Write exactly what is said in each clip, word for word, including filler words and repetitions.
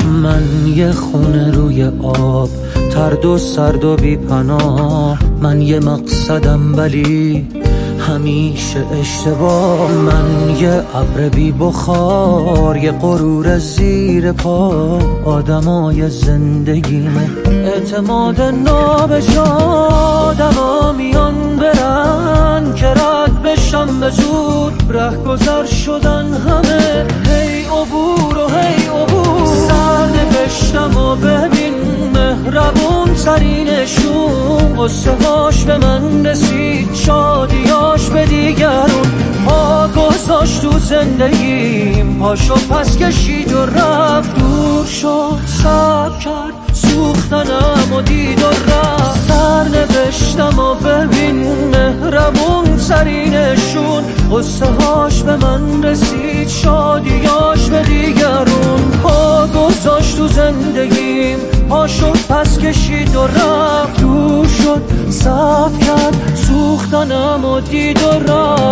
من یه خونه روی آب، ترد و سرد و بی پناه. من یه مقصدم ولی همیشه اشتباه. من یه ابر بی بخار، یه غرور زیر پا. آدمای زندگیمه اعتماد نابجا. آدما میان برن که رد بشم به زود، ره گذر شدن همه. هی عبور و هی عبور، سرنوشتم و ببین مهربون ترینشون. قصه هاش به من رسید، شادیاش به دیگرون. پا گذاشت تو زندگیم، پاشو پس کشید و رفت. دور شد صبر کرد، سوختنم و دید و رفت. سرنوشتم و ببین مهربون ترینشون. قصه هاش به من رسید، شادیاش به دیگرون. پا گذاشت تو زندگیم، پاشو پس کشید و رفت. دور شد صبر کرد، سوختنم و دید و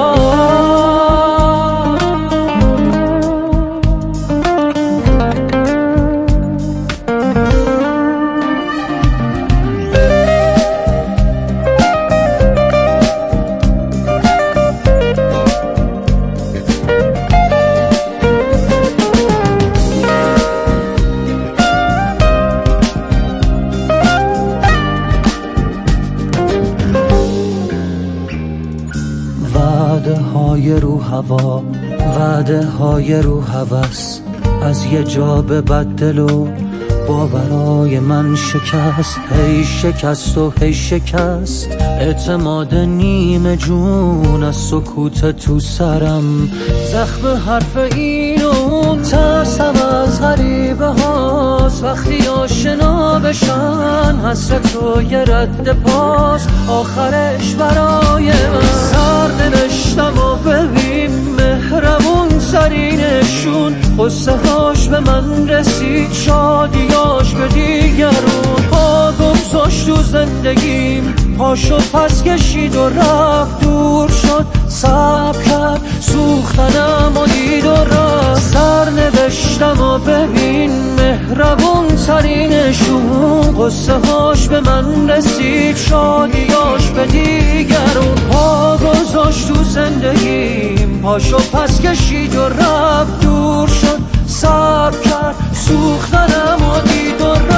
رفت. وعده های رو هوا، وعده های رو هوس. از یه جا به بدل و باورای من شکست. هی شکست و هی شکست، اعتماد نیمه جون. از سکوت تو سرم زخم حرف این و اون. ترسم از غریبه هاست وقتی آشنا بشن. حسرت و یه رد پاس آخرش برای من. سرنوشتم و ببین مهربون ترینشون. قصه هاش به من رسید، شادیاش به دیگرون. پا گذاشت تو زندگیم، پاشو پس کشید و رفت. دور شد صبر کرد، سوختنم و دید و رفت. سرنوشتم و ببین مهربون ترینشون. قصه هاش به من رسید، شادیاش به دیگرون. پا گذاشت تو زندگیم، پاشو پس کشید و رفت. دور شد صبر کرد، سوختنم و دید و رفت.